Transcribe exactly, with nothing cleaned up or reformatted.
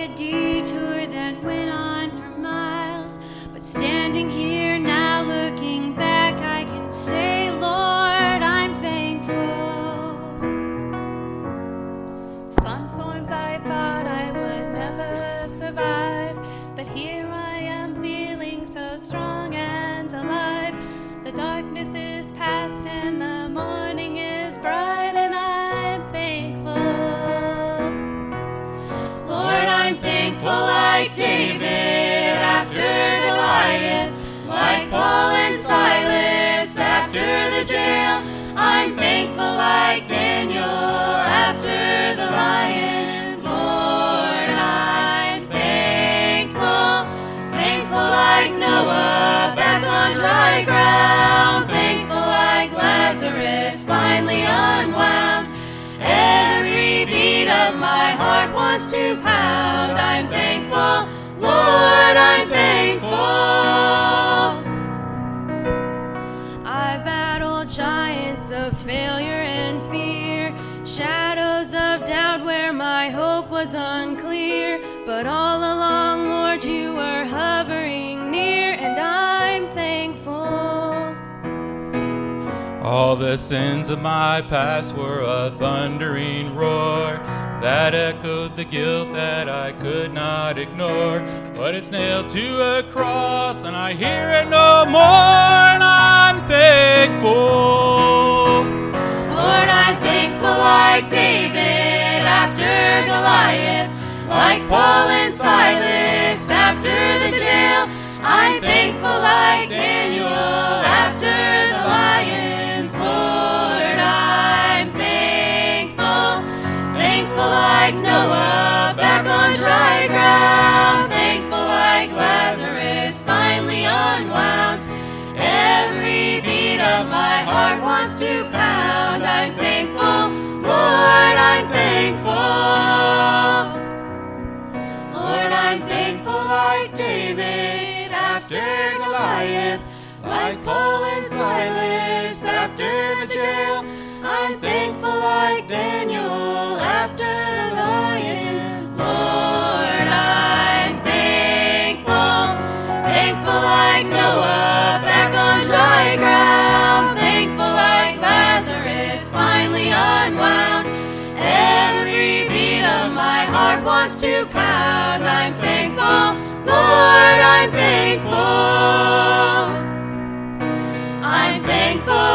a detour that went on for miles. But standing here now looking back, I can say, Lord, I'm thankful. Some storms I thought I would never survive, but here I am feeling so strong and alive. The darkness is past and the morning is bright, and I'm thankful. Lord, I'm thankful like David after Goliath, like Paul and Silas after the jail. I'm thankful like Daniel after the lions. Lord, I'm thankful, thankful like Noah back on dry ground, thankful like Lazarus finally unwound. Every beat of my heart wants to pound. I'm thankful, Lord, I'm thankful. I battled giants of failure and fear, shadows of doubt where my hope was unclear. But all along, Lord, you were hovering near, and I'm thankful. All the sins of my past were a thundering roar that echoed the guilt that I could not ignore. But it's nailed to a cross and I hear it no more, and I'm thankful. Lord, I'm thankful like David after Goliath, like Paul and Silas after the jail. I'm thankful like Daniel after the lions. Lord, I'm thankful, thankful like Noah back on dry ground, thankful like Lazarus finally unwound. Every beat of my heart wants to pound. I'm thankful, Lord, I'm thankful. Lord, I'm thankful like David after Goliath, like Paul and Silas after the jail. I'm thankful like Daniel after the lions. Lord, I'm thankful, thankful like Noah back on dry ground, thankful like Lazarus finally unwound. Every beat of my heart wants to pound. I'm thankful, Lord, I'm thankful. I'm thankful